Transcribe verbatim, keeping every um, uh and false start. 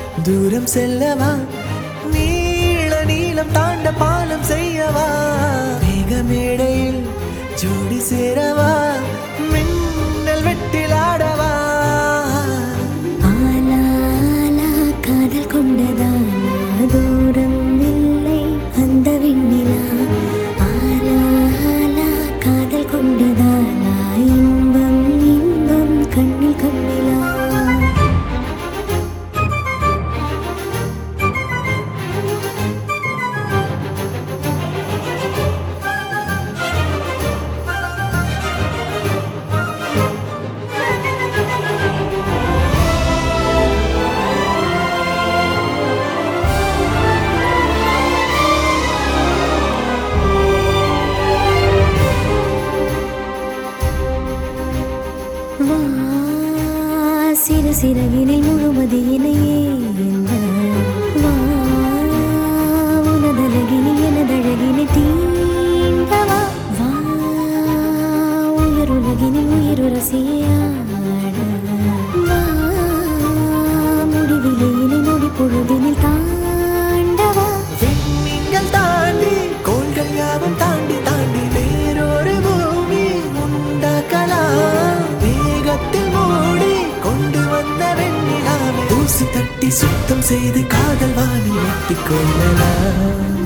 தூரம் செல்லவா நீள நீளம் தாண்ட பாலம் செய்யவா மேகமேடையில் ஜோடி சேரவா மின்னல் வெட்டில் ஆடவா ஆலா ஆலா காதல் கொண்டதானா தூரம் இல்லை அந்த விண்ணிலா ஆலா ஆலா காதல் கொண்டதானா இன்பம் இன்பம் கண்ணில் கண்ணிலா சிறு சிறகினில் முழுமதியினையே வா உனதழகினில் எனதழகினை தீண்டவா வா உயிருலகினில் உயிருரசியாட வா முடிவிலையினை நொடி பொழுதினில் தாண்டவா விண்மீன்கள் தாண்டி கோள்கள் யாவும் தாண்டி தாண்டி வேறொரு பூமி உண்டாக்கலாம் வேகத்தில் மூடி கொண்டு வந்த வெண்ணிலாவை தூசி தட்டி சுத்தம் செய்து காதல் வானில் வெட்டிக் கொள்ளலாம்